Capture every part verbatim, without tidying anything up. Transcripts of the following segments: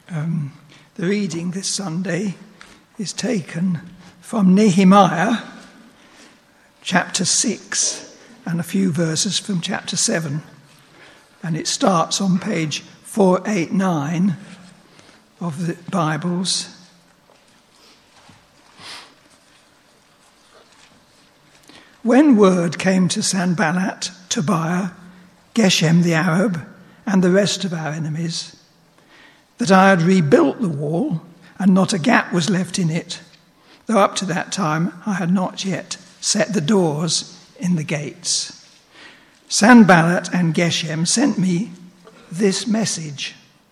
Um, the reading this Sunday is taken from Nehemiah, chapter six, and a few verses from chapter seven. And it starts on page four eighty-nine of the Bibles. When word came to Sanballat, Tobiah, Geshem the Arab, and the rest of our enemies, that I had rebuilt the wall, and not a gap was left in it, though up to that time I had not yet set the doors in the gates. Sanballat and Geshem sent me this message.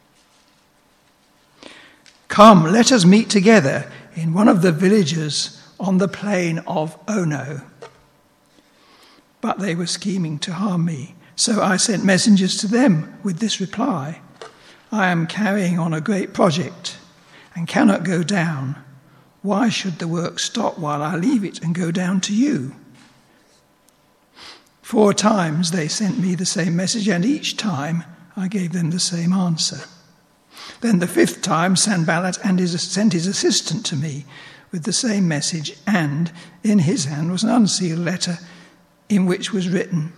Come, let us meet together in one of the villages on the plain of Ono. But they were scheming to harm me, so I sent messengers to them with this reply. I am carrying on a great project and cannot go down. Why should the work stop while I leave it and go down to you? Four times they sent me the same message, and each time I gave them the same answer. Then the fifth time Sanballat and his, sent his assistant to me with the same message, and in his hand was an unsealed letter in which was written,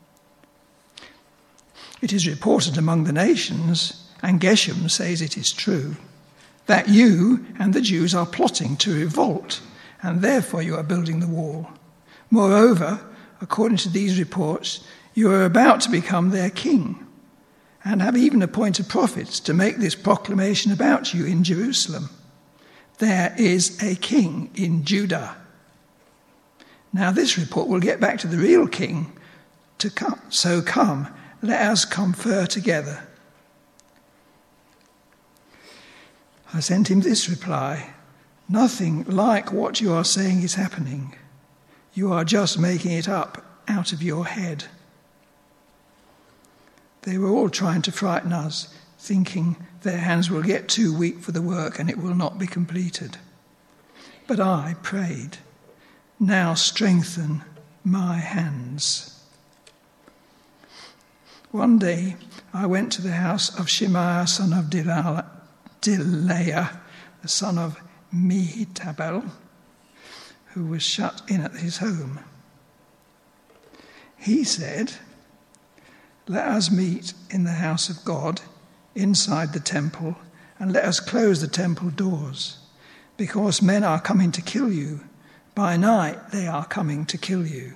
"It is reported among the nations, and Geshem says it is true, that you and the Jews are plotting to revolt, and therefore you are building the wall. Moreover, according to these reports, you are about to become their king, and have even appointed prophets to make this proclamation about you in Jerusalem. There is a king in Judah. Now this report will get back to the real king to come. So come, let us confer together." I sent him this reply: "Nothing like what you are saying is happening. You are just making it up out of your head." They were all trying to frighten us, thinking their hands will get too weak for the work and it will not be completed. But I prayed, "Now strengthen my hands." One day I went to the house of Shemaiah, son of Delaiah, Delaiah, the son of Mehetabel, who was shut in at his home. He said, "Let us meet in the house of God, inside the temple, and let us close the temple doors, because men are coming to kill you. By night they are coming to kill you."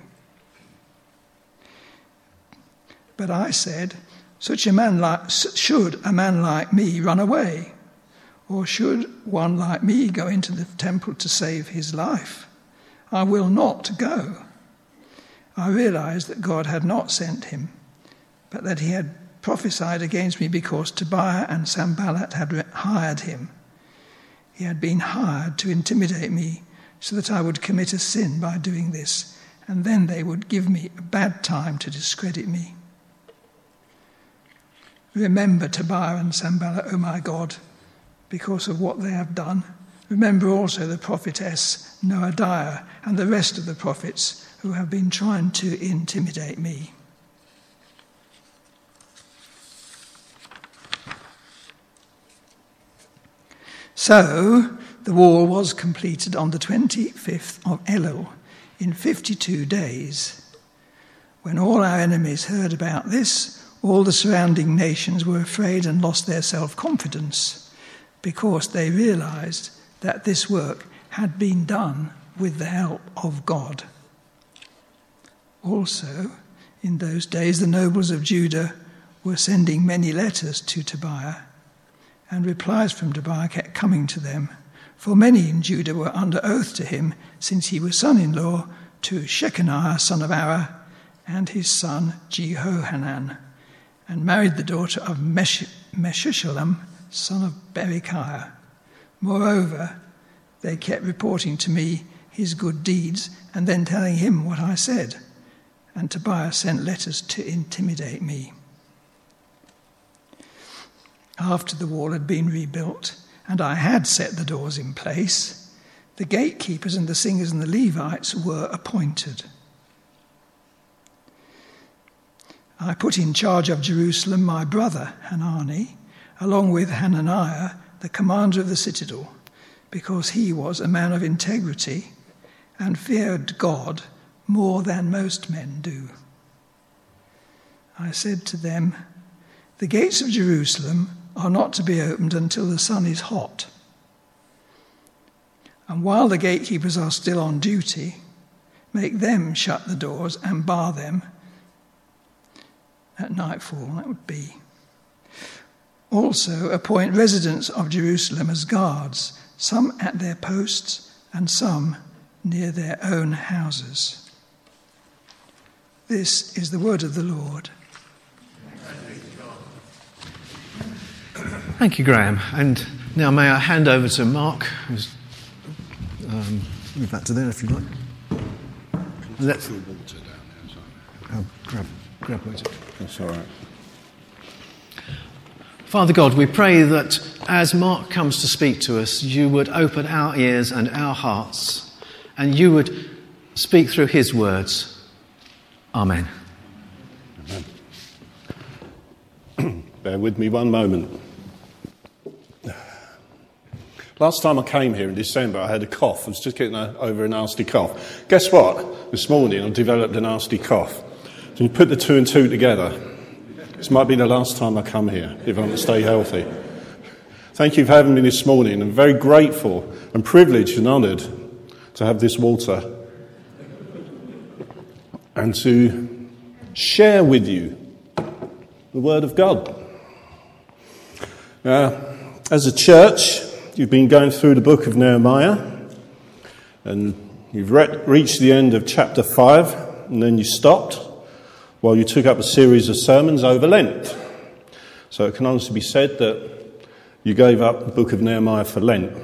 But I said, Such a man like, should a man like me run away? Or should one like me go into the temple to save his life? I will not go. I realized that God had not sent him, but that he had prophesied against me because Tobiah and Sanballat had hired him. He had been hired to intimidate me so that I would commit a sin by doing this, and then they would give me a bad time to discredit me. Remember Tobiah and Sanballat, O my God, because of what they have done. Remember also the prophetess Noadiah and the rest of the prophets who have been trying to intimidate me. So the wall was completed on the twenty-fifth of Elul in fifty-two days. When all our enemies heard about this, all the surrounding nations were afraid and lost their self-confidence, because they realized that this work had been done with the help of God. Also, in those days, the nobles of Judah were sending many letters to Tobiah, and replies from Tobiah kept coming to them, for many in Judah were under oath to him, since he was son-in-law to Shechaniah, son of Arah, and his son Jehohanan, and married the daughter of Mesh- Meshushalam, son of Berechiah. Moreover, they kept reporting to me his good deeds and then telling him what I said. And Tobiah sent letters to intimidate me. After the wall had been rebuilt and I had set the doors in place, the gatekeepers and the singers and the Levites were appointed. I put in charge of Jerusalem my brother Hanani, along with Hananiah, the commander of the citadel, because he was a man of integrity and feared God more than most men do. I said to them, the gates of Jerusalem are not to be opened until the sun is hot. And while the gatekeepers are still on duty, make them shut the doors and bar them at nightfall, that would be. Also appoint residents of Jerusalem as guards, some at their posts and some near their own houses. This is the word of the Lord. Thank you, Graham. And now may I hand over to Mark, who's um, move that to there if you like. Let's water down there. I'll grab, grab water. That's all right. Father God, we pray that as Mark comes to speak to us, you would open our ears and our hearts, and you would speak through his words. Amen. Amen. Bear with me one moment. Last time I came here in December, I had a cough. I was just getting a, over a nasty cough. Guess what? This morning I developed a nasty cough. So you put the two and two together. This might be the last time I come here, if I want to stay healthy. Thank you for having me this morning. I'm very grateful and privileged and honoured to have this water and to share with you the Word of God. Now, as a church, you've been going through the book of Nehemiah, and you've re- reached the end of chapter five, and then you stopped while you took up a series of sermons over Lent. So it can honestly be said that you gave up the book of Nehemiah for Lent.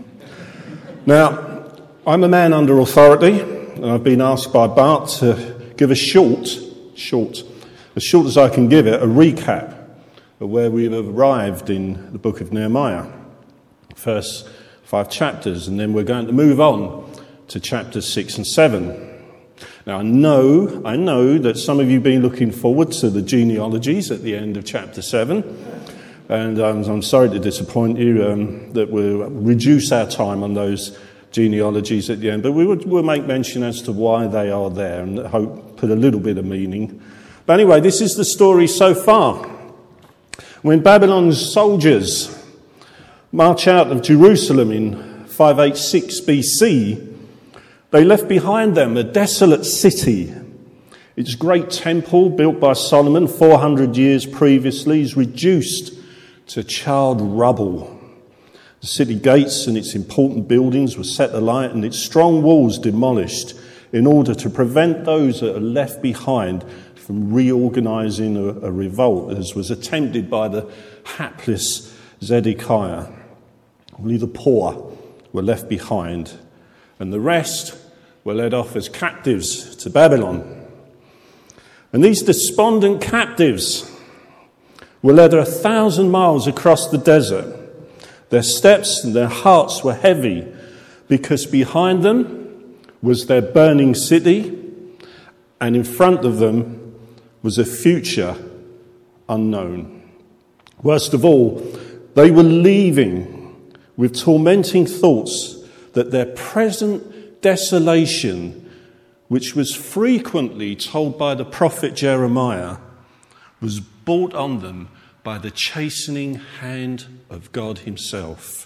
Now, I'm a man under authority, and I've been asked by Bart to give a short, short, as short as I can give it, a recap of where we've arrived in the book of Nehemiah. First five chapters, and then we're going to move on to chapters six and seven. Now, I know, I know that some of you have been looking forward to the genealogies at the end of chapter seven, and um, I'm sorry to disappoint you um, that we'll reduce our time on those genealogies at the end, but we will, we'll make mention as to why they are there and hope put a little bit of meaning. But anyway, this is the story so far. When Babylon's soldiers march out of Jerusalem in five eighty-six B C, they left behind them a desolate city. Its great temple, built by Solomon four hundred years previously, is reduced to charred rubble. The city gates and its important buildings were set alight and its strong walls demolished in order to prevent those that are left behind from reorganising a, a revolt, as was attempted by the hapless Zedekiah. Only the poor were left behind, and the rest were led off as captives to Babylon. And these despondent captives were led a thousand miles across the desert. Their steps and their hearts were heavy, because behind them was their burning city, and in front of them was a future unknown. Worst of all, they were leaving with tormenting thoughts that their present desolation, which was frequently told by the prophet Jeremiah, was brought on them by the chastening hand of God himself.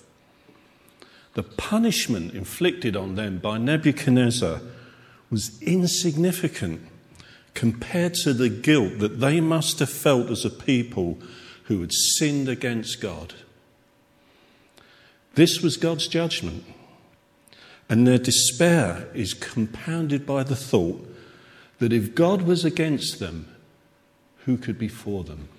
The punishment inflicted on them by Nebuchadnezzar was insignificant compared to the guilt that they must have felt as a people who had sinned against God. This was God's judgment, and their despair is compounded by the thought that if God was against them, who could be for them?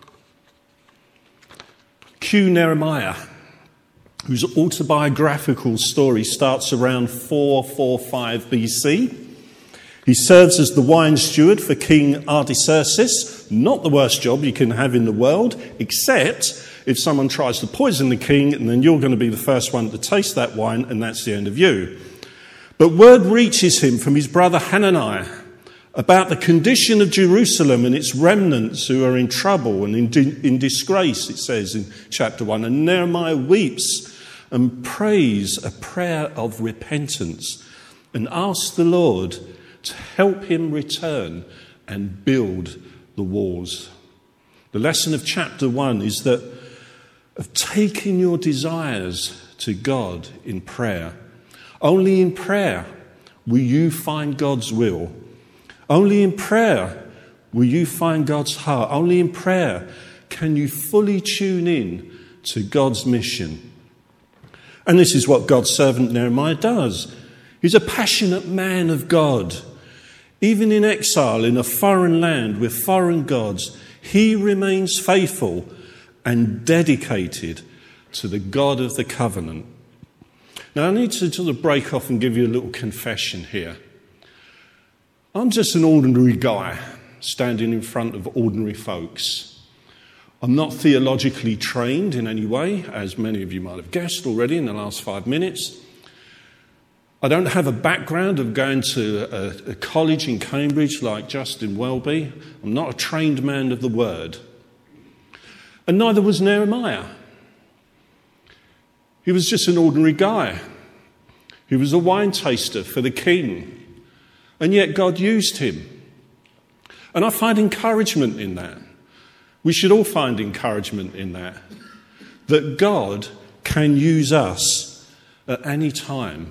Cue Nehemiah, whose autobiographical story starts around four forty-five B C. He serves as the wine steward for King Artaxerxes, not the worst job you can have in the world, except if someone tries to poison the king, and then you're going to be the first one to taste that wine, and that's the end of you. But word reaches him from his brother Hananiah, about the condition of Jerusalem and its remnants who are in trouble and in, di- in disgrace, it says in chapter one. And Nehemiah weeps and prays a prayer of repentance and asks the Lord to help him return and build the walls. The lesson of chapter one is that of taking your desires to God in prayer. Only in prayer will you find God's will. Only in prayer will you find God's heart. Only in prayer can you fully tune in to God's mission. And this is what God's servant Nehemiah does. He's a passionate man of God. Even in exile in a foreign land with foreign gods, he remains faithful and dedicated to the God of the covenant. Now I need to sort of break off and give you a little confession here. I'm just an ordinary guy standing in front of ordinary folks. I'm not theologically trained in any way, as many of you might have guessed already in the last five minutes. I don't have a background of going to a, a college in Cambridge like Justin Welby. I'm not a trained man of the word. And neither was Nehemiah. He was just an ordinary guy. He was a wine taster for the king. And yet God used him. And I find encouragement in that. We should all find encouragement in that. That God can use us at any time.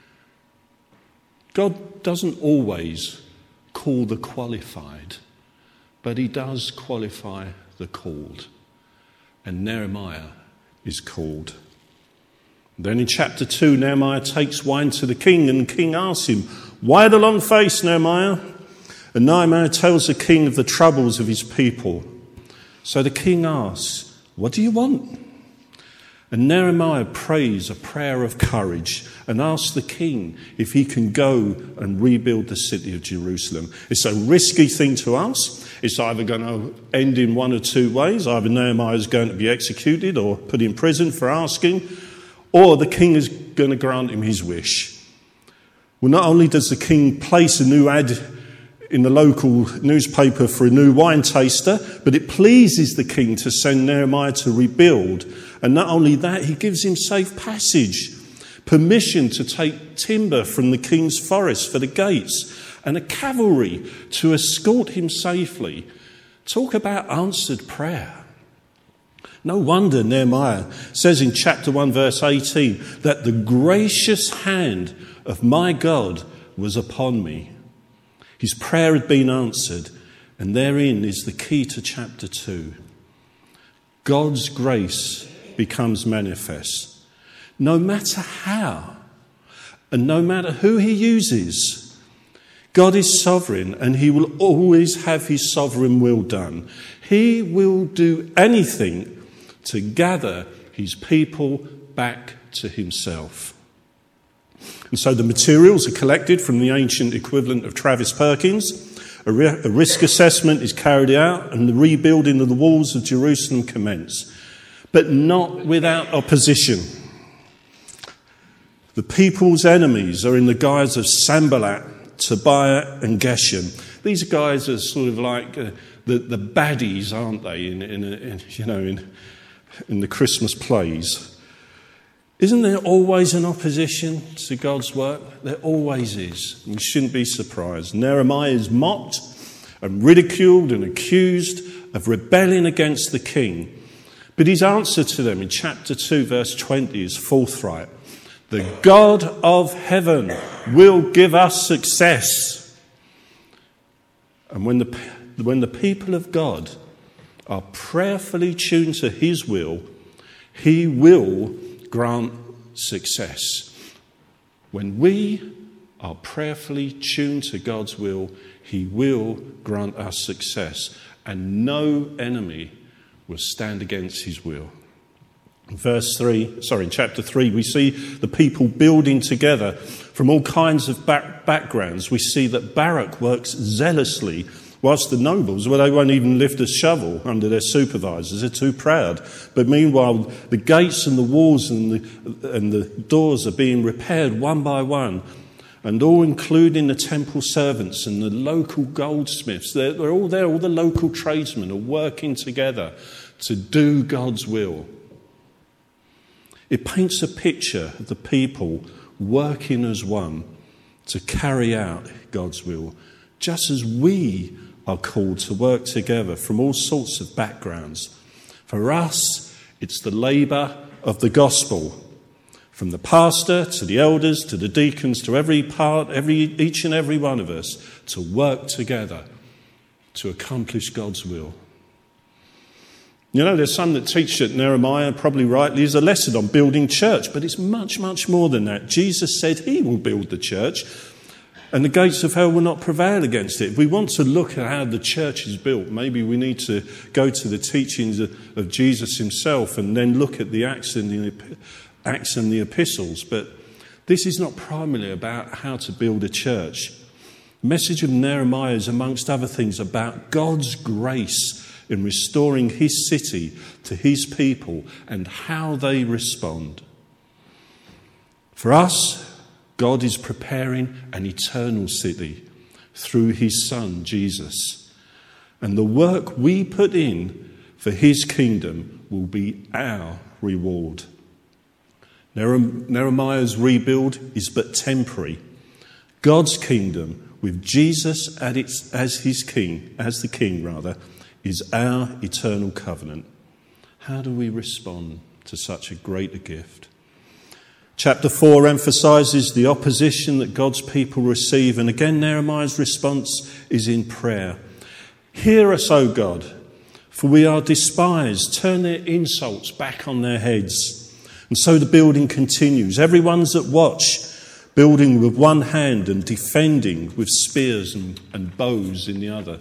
God doesn't always call the qualified, but he does qualify the called. And Nehemiah is called. Then in chapter two, Nehemiah takes wine to the king, and the king asks him, "Why the long face, Nehemiah?" And Nehemiah tells the king of the troubles of his people. So the king asks, "What do you want?" And Nehemiah prays a prayer of courage and asks the king if he can go and rebuild the city of Jerusalem. It's a risky thing to ask. It's either going to end in one or two ways. Either Nehemiah is going to be executed or put in prison for asking, or the king is going to grant him his wish. Well, not only does the king place a new ad in the local newspaper for a new wine taster, but it pleases the king to send Nehemiah to rebuild. And not only that, he gives him safe passage, permission to take timber from the king's forest for the gates, and a cavalry to escort him safely. Talk about answered prayer. No wonder Nehemiah says in chapter one, verse eighteen, that the gracious hand of my God was upon me. His prayer had been answered, and therein is the key to chapter two. God's grace becomes manifest. No matter how, and no matter who he uses, God is sovereign, and he will always have his sovereign will done. He will do anything to gather his people back to himself. And so the materials are collected from the ancient equivalent of Travis Perkins. A, ri- a risk assessment is carried out, and the rebuilding of the walls of Jerusalem commenced. But not without opposition. The people's enemies are in the guise of Sanballat, Tobiah and Geshem. These guys are sort of like uh, the, the baddies, aren't they, in, in, in, you know, in, in the Christmas plays. Isn't there always an opposition to God's work? There always is. We shouldn't be surprised. Nehemiah is mocked and ridiculed and accused of rebelling against the king. But his answer to them in chapter two, verse twenty is forthright. The God of heaven will give us success. And when the, when the people of God are prayerfully tuned to his will, he will grant success. When we are prayerfully tuned to God's will, he will grant us success, and no enemy will stand against his will. In verse three, sorry, in chapter three, we see the people building together from all kinds of back- backgrounds. We see that Barak works zealously, whilst the nobles, well, they won't even lift a shovel under their supervisors. They're too proud. But meanwhile, the gates and the walls and the, and the doors are being repaired one by one. and all including the temple servants and the local goldsmiths. They're, they're all there, all the local tradesmen are working together to do God's will. It paints a picture of the people working as one to carry out God's will, just as we are called to work together from all sorts of backgrounds. For us, it's the labour of the gospel, from the pastor to the elders to the deacons to every part, every each and every one of us, to work together to accomplish God's will. You know, there's some that teach that Nehemiah, probably rightly, is a lesson on building church, but it's much, much more than that. Jesus said he will build the church, and the gates of hell will not prevail against it. If we want to look at how the church is built, maybe we need to go to the teachings of, of Jesus himself and then look at the Acts and the, Acts and the epistles. But this is not primarily about how to build a church. The message of Nehemiah is, amongst other things, about God's grace in restoring his city to his people and how they respond. For us, God is preparing an eternal city through his Son, Jesus. And the work we put in for his kingdom will be our reward. Nehemiah's rebuild is but temporary. God's kingdom, with Jesus at its, as his king, as the king rather, is our eternal covenant. How do we respond to such a greater gift? Chapter four emphasises the opposition that God's people receive, and again Nehemiah's response is in prayer. Hear us, O God, for we are despised. Turn their insults back on their heads. And so the building continues. Everyone's at watch, building with one hand and defending with spears and, and bows in the other.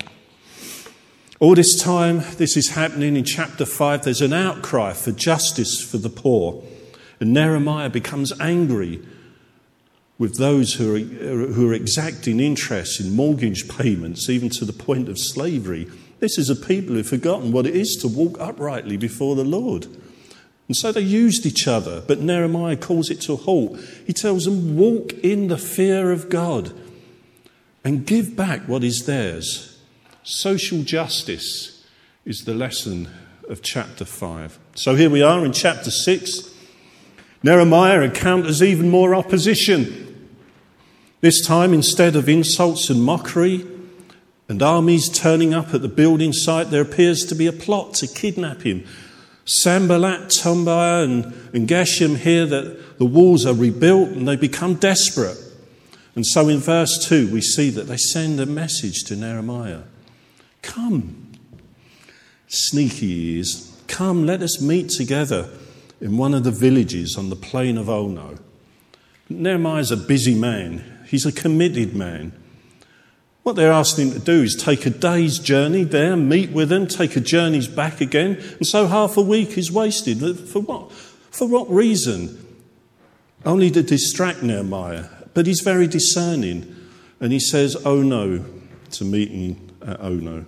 All this time, this is happening in chapter five. There's an outcry for justice for the poor. And Nehemiah becomes angry with those who are, who are exacting interest in mortgage payments, even to the point of slavery. This is a people who've forgotten what it is to walk uprightly before the Lord. And so they used each other, but Nehemiah calls it to a halt. He tells them, walk in the fear of God and give back what is theirs. Social justice is the lesson of chapter five. So here we are in chapter six. Nehemiah encounters even more opposition. This time, instead of insults and mockery and armies turning up at the building site, there appears to be a plot to kidnap him. Sanballat, Tobiah and, and Geshem hear that the walls are rebuilt and they become desperate. And so in verse two, we see that they send a message to Nehemiah. Come, sneaky he is, come, let us meet together in one of the villages on the plain of Ono. Nehemiah's a busy man. He's a committed man. What they're asking him to do is take a day's journey there, meet with them, take a journey's back again, and so half a week is wasted. For what? For what reason? Only to distract Nehemiah. But he's very discerning, and he says, oh no, to meeting at Ono.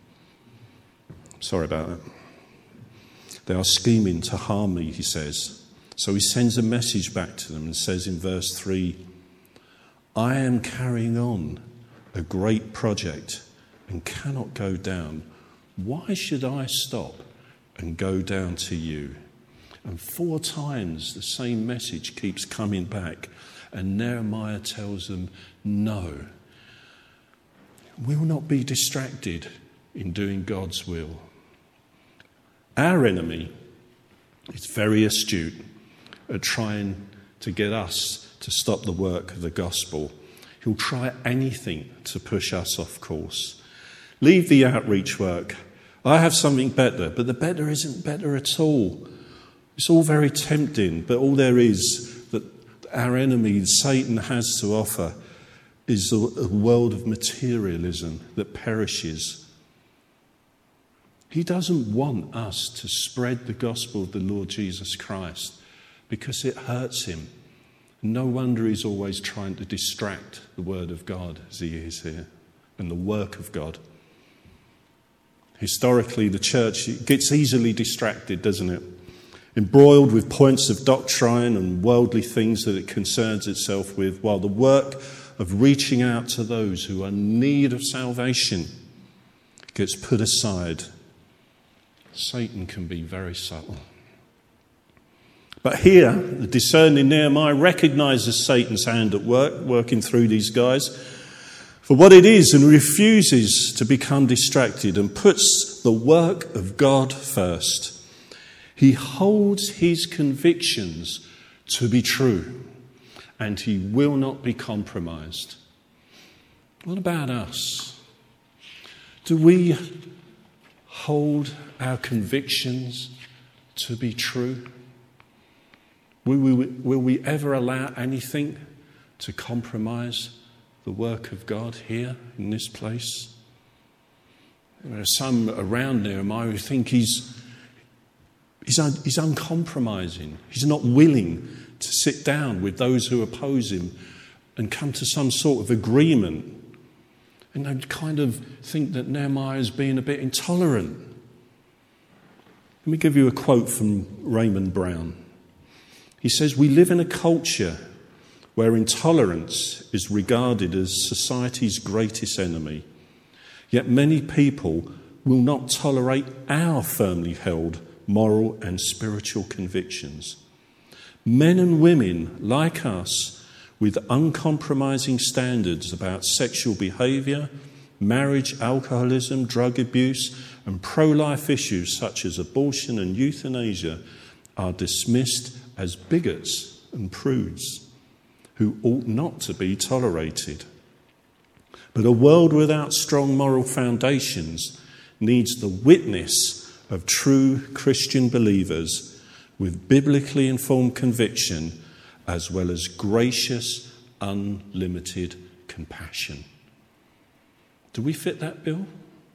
Sorry about that. They are scheming to harm me, he says. So he sends a message back to them and says in verse three, I am carrying on a great project and cannot go down. Why should I stop and go down to you? And four times the same message keeps coming back. And Nehemiah tells them, no, we will not be distracted in doing God's will. Our enemy is very astute at trying to get us to stop the work of the gospel. He'll try anything to push us off course. Leave the outreach work. I have something better, but the better isn't better at all. It's all very tempting, but all there is that our enemy, Satan, has to offer is a world of materialism that perishes. He doesn't want us to spread the gospel of the Lord Jesus Christ because it hurts him. No wonder he's always trying to distract the word of God as he is here and the work of God. Historically, the church gets easily distracted, doesn't it? Embroiled with points of doctrine and worldly things that it concerns itself with, while the work of reaching out to those who are in need of salvation gets put aside. Satan can be very subtle. But here, the discerning Nehemiah recognises Satan's hand at work, working through these guys, for what it is, and refuses to become distracted and puts the work of God first. He holds his convictions to be true, and he will not be compromised. What about us? Do we hold our convictions to be true? Will we, will we ever allow anything to compromise the work of God here in this place? There are some around Nehemiah who think he's, he's, un, he's uncompromising. He's not willing to sit down with those who oppose him and come to some sort of agreement. And they kind of think that Nehemiah is being a bit intolerant. Let me give you a quote from Raymond Brown. He says, "We live in a culture where intolerance is regarded as society's greatest enemy. Yet many people will not tolerate our firmly held moral and spiritual convictions. Men and women like us with uncompromising standards about sexual behaviour, marriage, alcoholism, drug abuse and pro-life issues such as abortion and euthanasia are dismissed as bigots and prudes who ought not to be tolerated. But a world without strong moral foundations needs the witness of true Christian believers with biblically informed conviction as well as gracious, unlimited compassion." Do we fit that bill?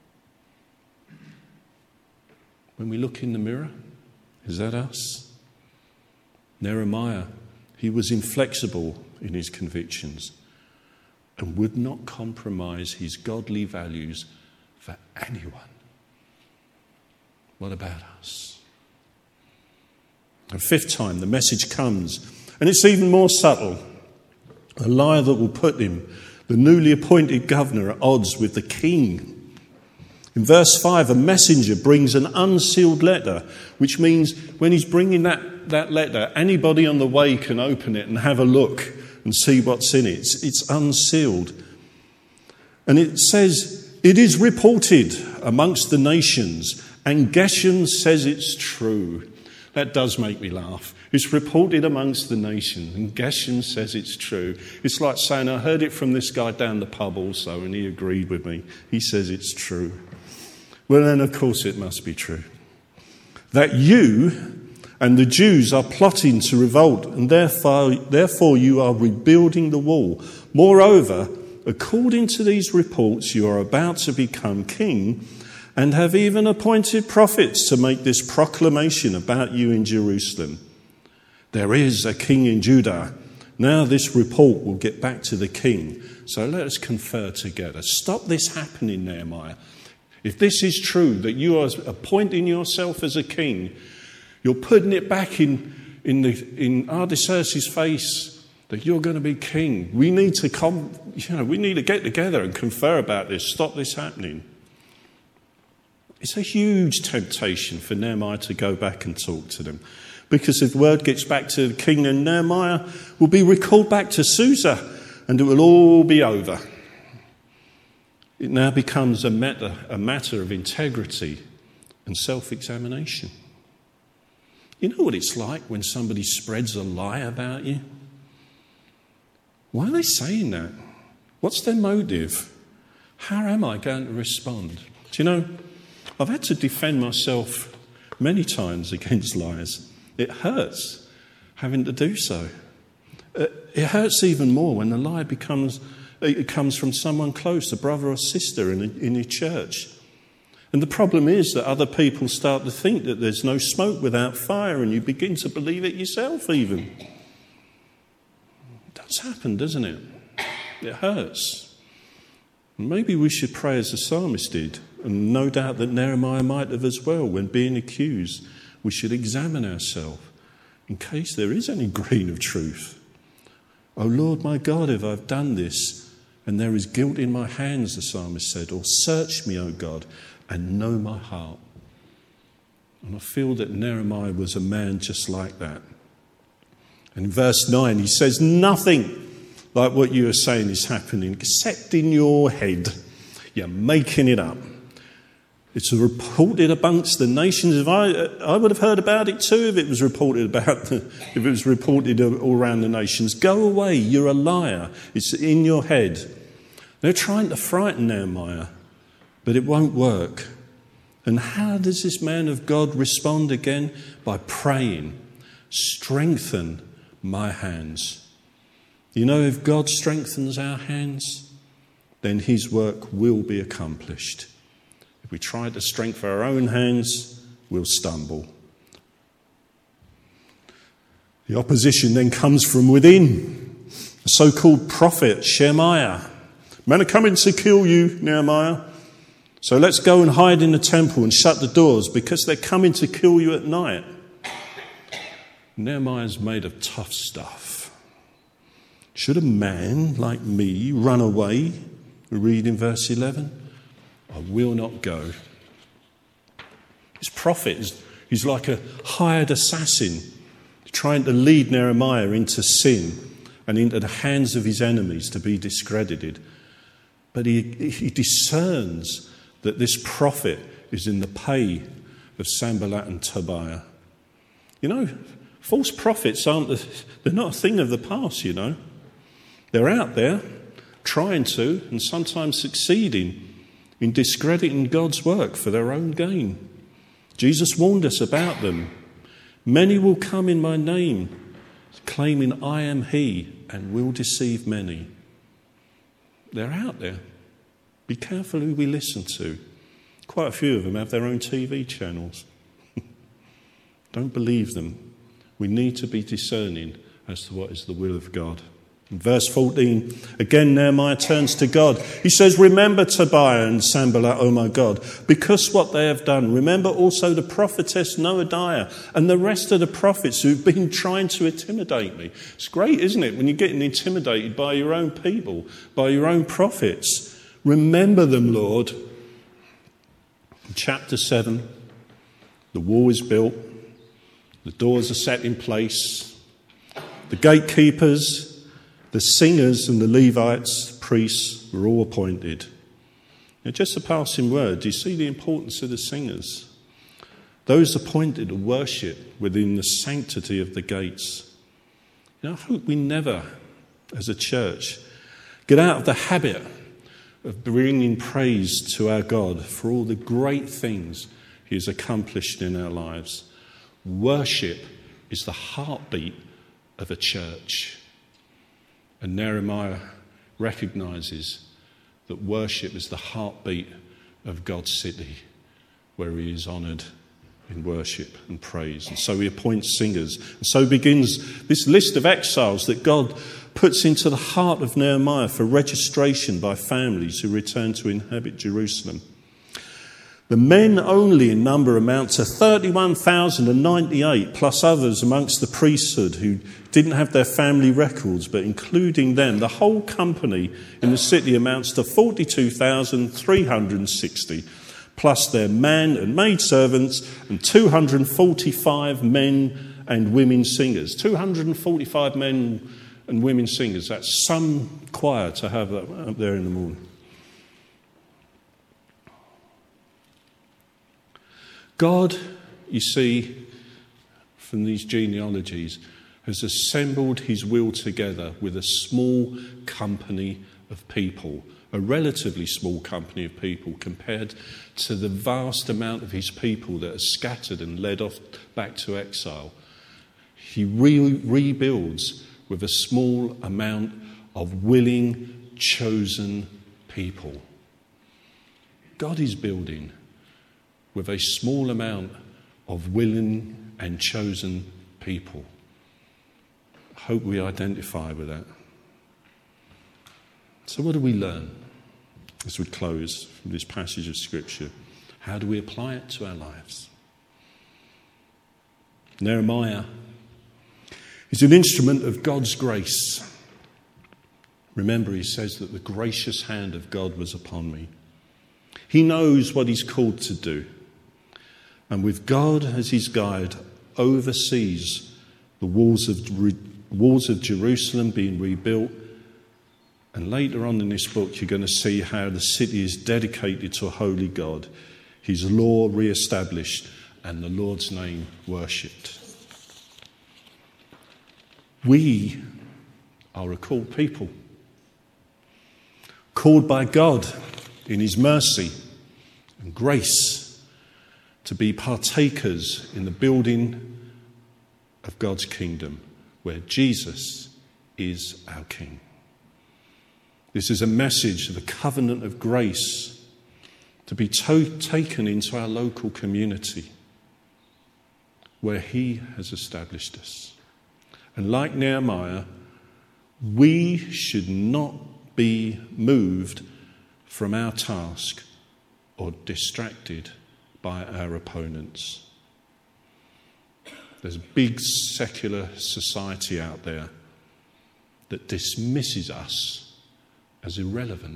When we look in the mirror, is that us? Nehemiah, he was inflexible in his convictions and would not compromise his godly values for anyone. What about us? A fifth time, the message comes, and it's even more subtle. A lie that will put him, the newly appointed governor, at odds with the king. In verse five, a messenger brings an unsealed letter, which means when he's bringing that, that letter, anybody on the way can open it and have a look and see what's in it. It's, it's unsealed. And it says, "It is reported amongst the nations, and Geshem says it's true." That does make me laugh. It's reported amongst the nations, and Geshem says it's true. It's like saying, I heard it from this guy down the pub also, and he agreed with me. He says it's true. Well, then, of course, it must be true. That you and the Jews are plotting to revolt, and therefore, therefore you are rebuilding the wall. Moreover, according to these reports, you are about to become king, and have even appointed prophets to make this proclamation about you in Jerusalem. There is a king in Judah. Now this report will get back to the king. So let us confer together. Stop this happening, Nehemiah. If this is true, that you are appointing yourself as a king, you're putting it back in, in, the, in Artaxerxes' face that you're going to be king. We need to come, you know, we need to get together and confer about this. Stop this happening. It's a huge temptation for Nehemiah to go back and talk to them. Because if word gets back to the king, then Nehemiah will be recalled back to Susa and it will all be over. It now becomes a matter, a matter of integrity and self-examination. You know what it's like when somebody spreads a lie about you? Why are they saying that? What's their motive? How am I going to respond? Do you know, I've had to defend myself many times against lies. It hurts having to do so. It hurts even more when the lie becomes it comes from someone close, a brother or sister in a, in a church. And the problem is that other people start to think that there's no smoke without fire, and you begin to believe it yourself even. It does happen, doesn't it? It hurts. Maybe we should pray as the psalmist did, and no doubt that Nehemiah might have as well. When being accused, we should examine ourselves in case there is any grain of truth. O Lord my God, if I've done this, and there is guilt in my hands, the psalmist said, or search me, O God, and know my heart. And I feel that Nehemiah was a man just like that. And in verse nine, he says, nothing like what you are saying is happening, except in your head. You're making it up. It's reported amongst the nations. If I, I would have heard about it too if it was reported about the, if it was reported all around the nations. Go away, you're a liar. It's in your head. They're trying to frighten Nehemiah, but it won't work. And how does this man of God respond again? By praying, strengthen my hands. You know, if God strengthens our hands, then his work will be accomplished. If we try to strengthen our own hands, we'll stumble. The opposition then comes from within. The so-called prophet Shemaiah. Men are coming to kill you, Nehemiah. So let's go and hide in the temple and shut the doors because they're coming to kill you at night. Nehemiah's made of tough stuff. Should a man like me run away? We read in verse eleven. I will not go. This prophet is he's like a hired assassin trying to lead Nehemiah into sin and into the hands of his enemies to be discredited. But he, he discerns that this prophet is in the pay of Sanballat and Tobiah. You know, false prophets aren't the, they're not a thing of the past, you know. They're out there trying to and sometimes succeeding in discrediting God's work for their own gain. Jesus warned us about them. Many will come in my name, claiming I am he, and will deceive many. They're out there. Be careful who we listen to. Quite a few of them have their own T V channels. Don't believe them. We need to be discerning as to what is the will of God. In verse fourteen, again Nehemiah turns to God. He says, remember Tobiah and Sanballat, O my God, because what they have done. Remember also the prophetess Noadiah and the rest of the prophets who've been trying to intimidate me. It's great, isn't it, when you're getting intimidated by your own people, by your own prophets. Remember them, Lord. In chapter seven, the wall is built, the doors are set in place, the gatekeepers, the singers and the Levites, priests, were all appointed. Now, just a passing word, do you see the importance of the singers? Those appointed to worship within the sanctity of the gates. You know, I hope we never, as a church, get out of the habit of bringing praise to our God for all the great things he has accomplished in our lives. Worship is the heartbeat of a church. And Nehemiah recognises that worship is the heartbeat of God's city, where he is honoured in worship and praise. And so he appoints singers. And so begins this list of exiles that God puts into the heart of Nehemiah for registration by families who return to inhabit Jerusalem. The men only in number amount to thirty-one thousand ninety-eight, plus others amongst the priesthood who didn't have their family records, but including them, the whole company in the city amounts to forty-two thousand three hundred sixty, plus their man and maidservants and two hundred forty-five men and women singers. two hundred forty-five men and women singers, that's some choir to have up there in the morning. God, you see, from these genealogies, has assembled his will together with a small company of people, a relatively small company of people compared to the vast amount of his people that are scattered and led off back to exile. He re- rebuilds with a small amount of willing, chosen people. God is building with a small amount of willing and chosen people. I hope we identify with that. So what do we learn as we close from this passage of Scripture? How do we apply it to our lives? Nehemiah is an instrument of God's grace Remember, he says that the gracious hand of God was upon me. He knows what he's called to do. And with God as his guide, oversees the walls of, walls of Jerusalem being rebuilt. And later on in this book, you're going to see how the city is dedicated to a holy God, his law re-established, and the Lord's name worshipped. We are a called people, called by God in his mercy and grace to be partakers in the building of God's kingdom, where Jesus is our King. This is a message of the covenant of grace to be to- taken into our local community, where he has established us. And like Nehemiah, we should not be moved from our task or distracted by our opponents. There's a big secular society out there that dismisses us as irrelevant.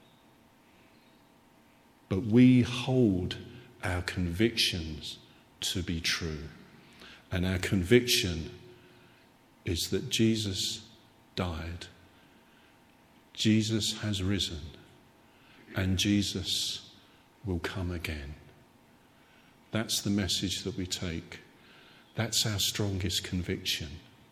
But we hold our convictions to be true. And our conviction is that Jesus died, Jesus has risen, and Jesus will come again. That's the message that we take. That's our strongest conviction.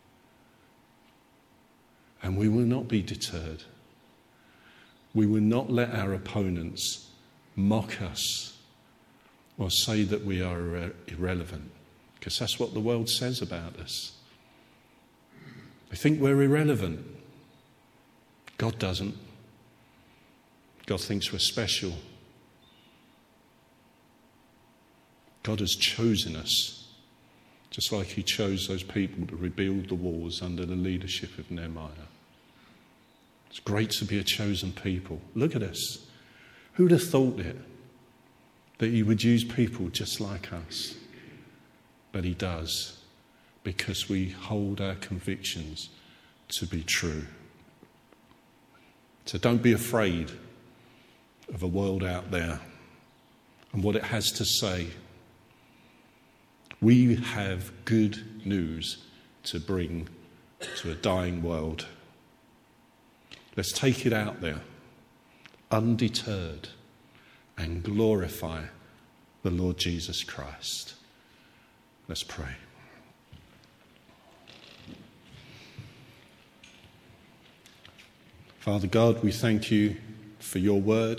And we will not be deterred. We will not let our opponents mock us or say that we are irre- irrelevant, because that's what the world says about us. They think we're irrelevant. God doesn't. God thinks we're special. God has chosen us, just like he chose those people to rebuild the walls under the leadership of Nehemiah. It's great to be a chosen people. Look at us. Who'd have thought it? That he would use people just like us. But he does, because we hold our convictions to be true. So don't be afraid of a world out there and what it has to say. We have good news to bring to a dying world. Let's take it out there, undeterred, and glorify the Lord Jesus Christ. Let's pray. Father God, we thank you for your word.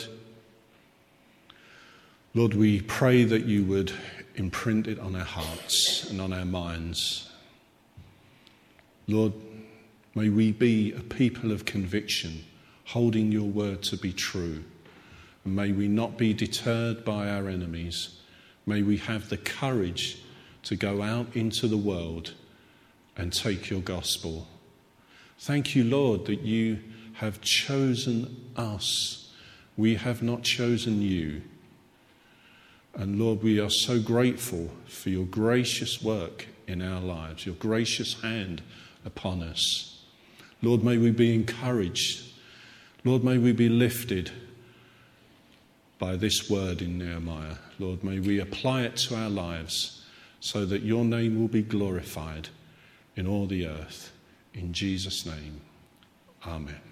Lord, we pray that you would imprint it on our hearts and on our minds. Lord, may we be a people of conviction, holding your word to be true. And may we not be deterred by our enemies. May we have the courage to go out into the world and take your gospel. Thank you, Lord, that you have chosen us. We have not chosen you. And Lord, we are so grateful for your gracious work in our lives, your gracious hand upon us. Lord, may we be encouraged. Lord, may we be lifted by this word in Nehemiah. Lord, may we apply it to our lives so that your name will be glorified in all the earth. In Jesus' name, amen.